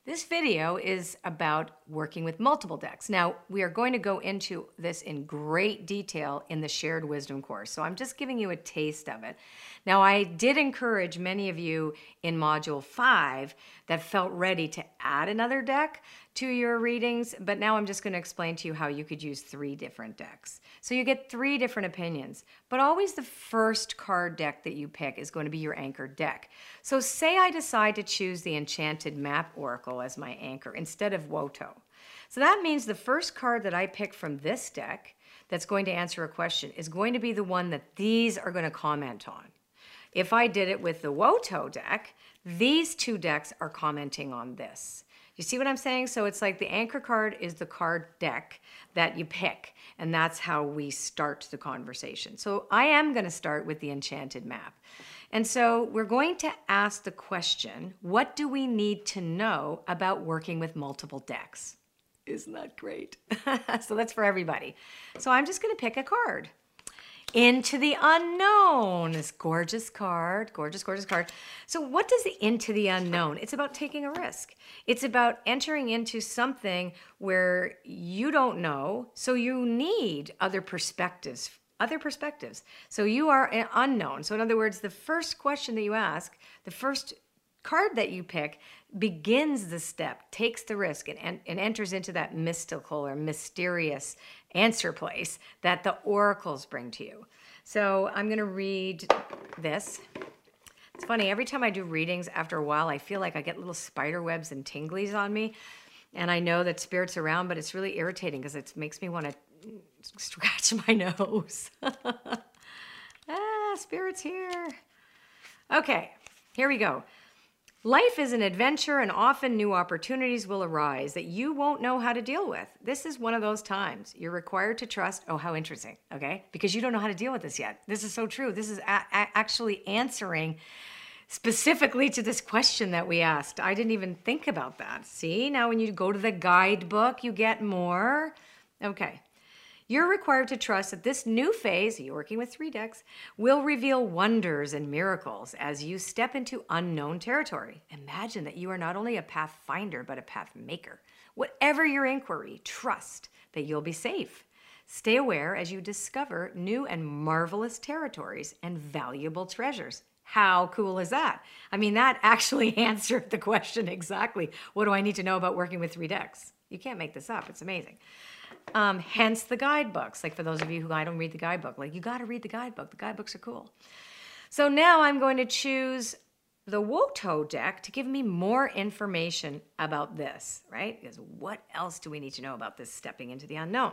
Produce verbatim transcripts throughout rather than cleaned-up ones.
This video is about working with multiple decks. Now, we are going to go into this in great detail in the Shared Wisdom course, so I'm just giving you a taste of it. Now, I did encourage many of you in Module five that felt ready to add another deck to your readings, but now I'm just going to explain to you how you could use three different decks. So you get three different opinions, but always the first card deck that you pick is going to be your anchor deck. So say I decide to choose the Enchanted Map Oracle as my anchor instead of Woto. So that means the first card that I pick from this deck that's going to answer a question is going to be the one that these are going to comment on. If I did it with the Woto deck, these two decks are commenting on this. You see what I'm saying? So it's like the anchor card is the card deck that you pick, and that's how we start the conversation. So I am going to start with the Enchanted Map. And so we're going to ask the question, what do we need to know about working with multiple decks? Isn't that great? So that's for everybody. So I'm just going to pick a card. Into the Unknown, this gorgeous card, gorgeous, gorgeous card. So what does the Into the Unknown? It's about taking a risk. It's about entering into something where you don't know, so you need other perspectives, other perspectives. So you are an unknown. So in other words, the first question that you ask, the first card that you pick begins the step, takes the risk, and, and, and enters into that mystical or mysterious answer place that the oracles bring to you. So I'm going to read this. It's funny, every time I do readings, after a while, I feel like I get little spider webs and tinglies on me. And I know that Spirit's around, but it's really irritating because it makes me want to scratch my nose. Ah, Spirit's here. Okay, here we go. Life is an adventure, and often new opportunities will arise that you won't know how to deal with. This is one of those times. You're required to trust. Oh, how interesting. Okay. Because you don't know how to deal with this yet. This is so true. This is a- a- actually answering specifically to this question that we asked. I didn't even think about that. See, now when you go to the guidebook, you get more. Okay. You're required to trust that this new phase, you're working with three decks, will reveal wonders and miracles as you step into unknown territory. Imagine that you are not only a pathfinder, but a path maker. Whatever your inquiry, trust that you'll be safe. Stay aware as you discover new and marvelous territories and valuable treasures. How cool is that? I mean, that actually answered the question exactly. What do I need to know about working with three decks? You can't make this up. It's amazing. Um, hence the guidebooks. Like for those of you who I don't read the guidebook, like you got to read the guidebook. The guidebooks are cool. So now I'm going to choose the Woto deck to give me more information about this, right? Because what else do we need to know about this stepping into the unknown?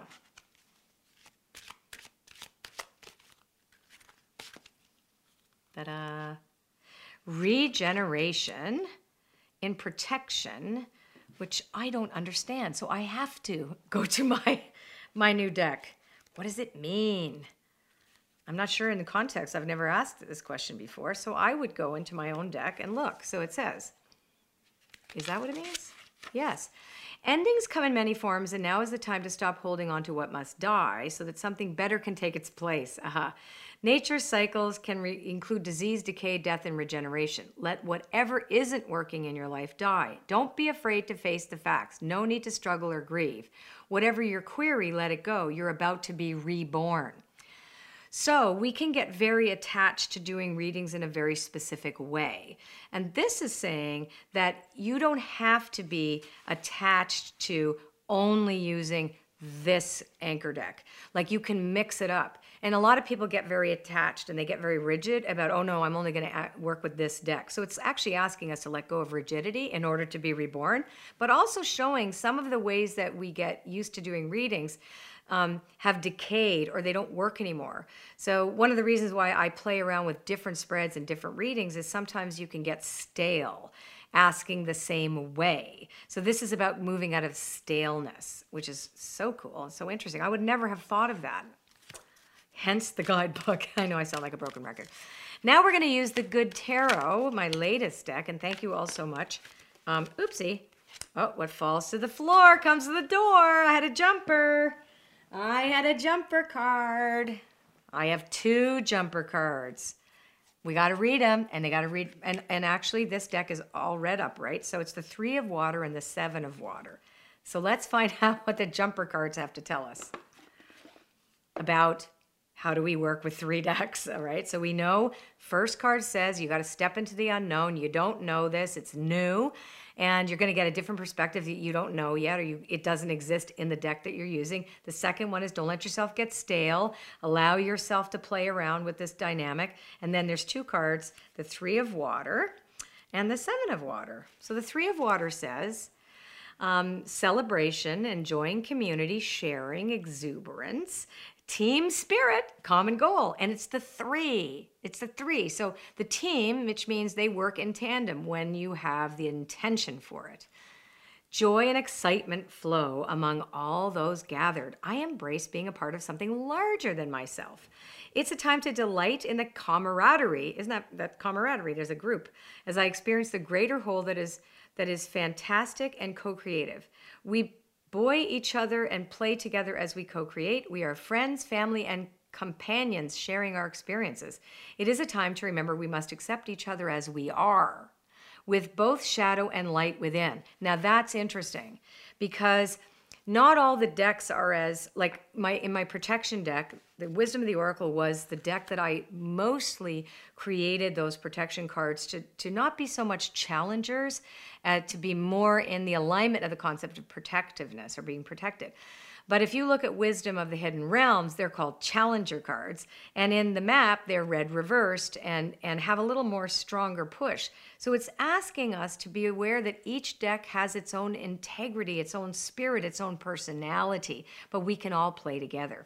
Ta-da. Regeneration in protection, which I don't understand. So I have to go to my, my new deck. What does it mean? I'm not sure in the context. I've never asked this question before. So I would go into my own deck and look. So it says, is that what it means? Yes. Endings come in many forms, and now is the time to stop holding on to what must die so that something better can take its place. Aha. Nature's cycles can re- include disease, decay, death, and regeneration. Let whatever isn't working in your life die. Don't be afraid to face the facts. No need to struggle or grieve. Whatever your query, let it go. You're about to be reborn. So we can get very attached to doing readings in a very specific way. And this is saying that you don't have to be attached to only using this anchor deck. Like you can mix it up. And a lot of people get very attached and they get very rigid about, oh no, I'm only going to work with this deck. So it's actually asking us to let go of rigidity in order to be reborn, but also showing some of the ways that we get used to doing readings Um, have decayed or they don't work anymore. So one of the reasons why I play around with different spreads and different readings is sometimes you can get stale asking the same way. So this is about moving out of staleness, which is so cool and so interesting. I would never have thought of that. Hence the guidebook. I know I sound like a broken record. Now we're going to use the Good Tarot, my latest deck, and thank you all so much. Um, oopsie. Oh, what falls to the floor comes to the door. I had a jumper. I had a jumper card. I have two jumper cards. We got to read them, and they got to read. And, and actually, this deck is all read up, right? So it's the three of water and the seven of water. So let's find out what the jumper cards have to tell us about how do we work with three decks, all right? So we know first card says you got to step into the unknown. You don't know this. It's new. And you're going to get a different perspective that you don't know yet, or you, it doesn't exist in the deck that you're using. The second one is don't let yourself get stale. Allow yourself to play around with this dynamic. And then there's two cards, the three of water and the seven of water. So the three of water says um, celebration, enjoying community, sharing, exuberance, team spirit, common goal. And it's the three. It's the three. So the team, which means they work in tandem when you have the intention for it. Joy and excitement flow among all those gathered. I embrace being a part of something larger than myself. It's a time to delight in the camaraderie. Isn't that, that camaraderie? There's a group. As I experience the greater whole that is, that is fantastic and co-creative. We buoy each other and play together as we co-create. We are friends, family, and companions sharing our experiences. It is a time to remember we must accept each other as we are, with both shadow and light within. Now that's interesting because not all the decks are as, like my in my protection deck, the Wisdom of the Oracle was the deck that I mostly created those protection cards to, to not be so much challengers, uh, to be more in the alignment of the concept of protectiveness or being protected. But if you look at Wisdom of the Hidden Realms, they're called challenger cards. And in the map, they're red reversed and, and have a little more stronger push. So it's asking us to be aware that each deck has its own integrity, its own spirit, its own personality, but we can all play together.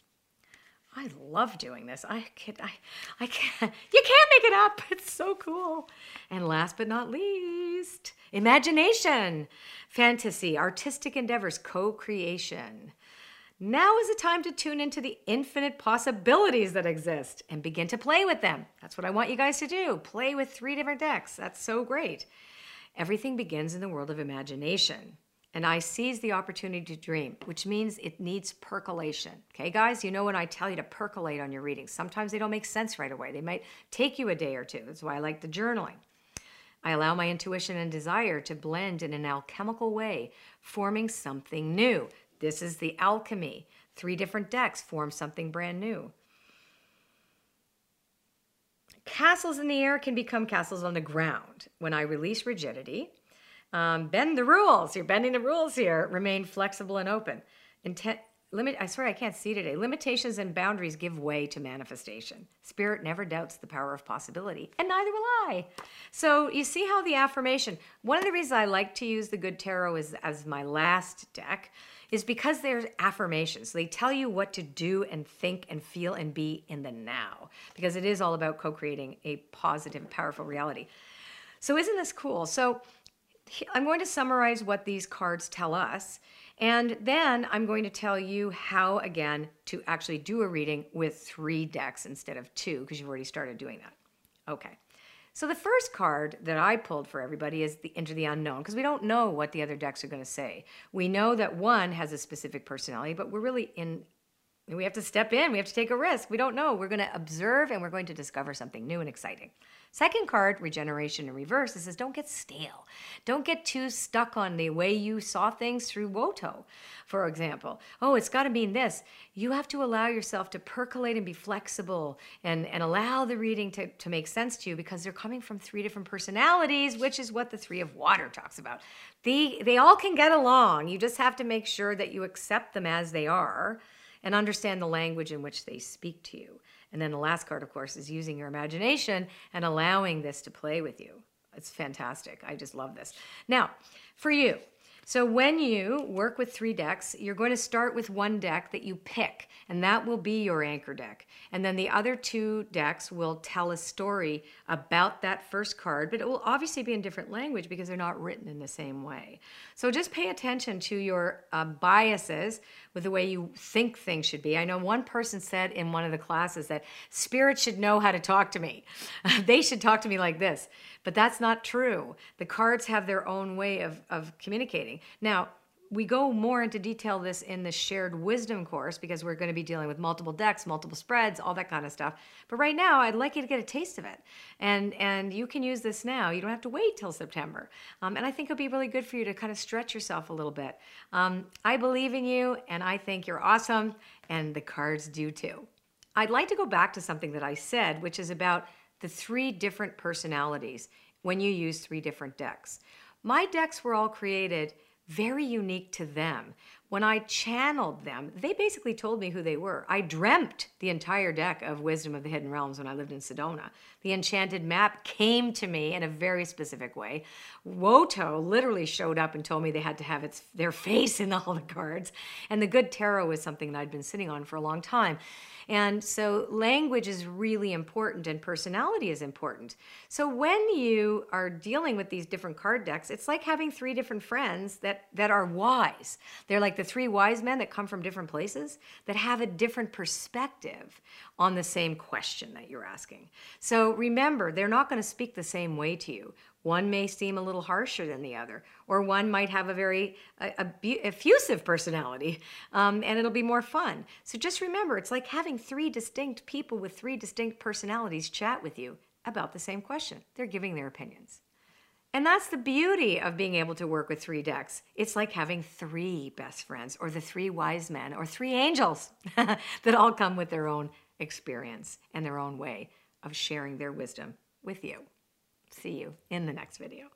I love doing this. I can't, I, I can't, you can't make it up. It's so cool. And last but not least, imagination, fantasy, artistic endeavors, co-creation. Now is the time to tune into the infinite possibilities that exist and begin to play with them. That's what I want you guys to do. Play with three different decks. That's so great. Everything begins in the world of imagination. And I seize the opportunity to dream, which means it needs percolation. Okay, guys, you know when I tell you to percolate on your readings, sometimes they don't make sense right away. They might take you a day or two. That's why I like the journaling. I allow my intuition and desire to blend in an alchemical way, forming something new. This is the alchemy. Three different decks form something brand new. Castles in the air can become castles on the ground. When I release rigidity, Um, bend the rules. You're bending the rules here. Remain flexible and open. Intent, limit. I swear I can't see today. Limitations and boundaries give way to manifestation. Spirit never doubts the power of possibility, and neither will I. So you see how the affirmation. One of the reasons I like to use the Good Tarot as as my last deck is because there's affirmations. They tell you what to do and think and feel and be in the now, because it is all about co-creating a positive, powerful reality. So isn't this cool? So I'm going to summarize what these cards tell us, and then I'm going to tell you how, again, to actually do a reading with three decks instead of two, because you've already started doing that. Okay. So the first card that I pulled for everybody is the Into the Unknown, because we don't know what the other decks are going to say. We know that one has a specific personality, but we're really in, we have to step in. We have to take a risk. We don't know. We're going to observe, and we're going to discover something new and exciting. Second card, Regeneration in Reverse. It says, don't get stale. Don't get too stuck on the way you saw things through WOTO, for example. Oh, it's got to mean this. You have to allow yourself to percolate and be flexible and, and allow the reading to, to make sense to you, because they're coming from three different personalities, which is what the Three of Water talks about. The, they all can get along. You just have to make sure that you accept them as they are and understand the language in which they speak to you. And then the last card, of course, is using your imagination and allowing this to play with you. It's fantastic. I just love this. Now, for you, so when you work with three decks, you're going to start with one deck that you pick, and that will be your anchor deck. And then the other two decks will tell a story about that first card, but it will obviously be in different language because they're not written in the same way. So just pay attention to your uh, biases with the way you think things should be. I know one person said in one of the classes that spirit should know how to talk to me. They should talk to me like this. But that's not true. The cards have their own way of, of communicating. Now, we go more into detail this in the shared wisdom course because we're going to be dealing with multiple decks, multiple spreads, all that kind of stuff. But right now, I'd like you to get a taste of it. And, and you can use this now. You don't have to wait till September. Um, and I think it'll be really good for you to kind of stretch yourself a little bit. Um, I believe in you, and I think you're awesome, and the cards do too. I'd like to go back to something that I said, which is about the three different personalities when you use three different decks. My decks were all created very unique to them. When I channeled them, they basically told me who they were. I dreamt the entire deck of Wisdom of the Hidden Realms when I lived in Sedona. The enchanted map came to me in a very specific way. Woto literally showed up and told me they had to have its their face in all the cards. And the Good Tarot was something that I'd been sitting on for a long time. And so language is really important and personality is important. So when you are dealing with these different card decks, it's like having three different friends that, that are wise. They're like the three wise men that come from different places that have a different perspective on the same question that you're asking. So remember, they're not going to speak the same way to you. One may seem a little harsher than the other, or one might have a very uh, effusive personality, um, and it'll be more fun. So just remember, it's like having three distinct people with three distinct personalities chat with you about the same question. They're giving their opinions. And that's the beauty of being able to work with three decks. It's like having three best friends, or the three wise men, or three angels that all come with their own experience and their own way of sharing their wisdom with you. See you in the next video.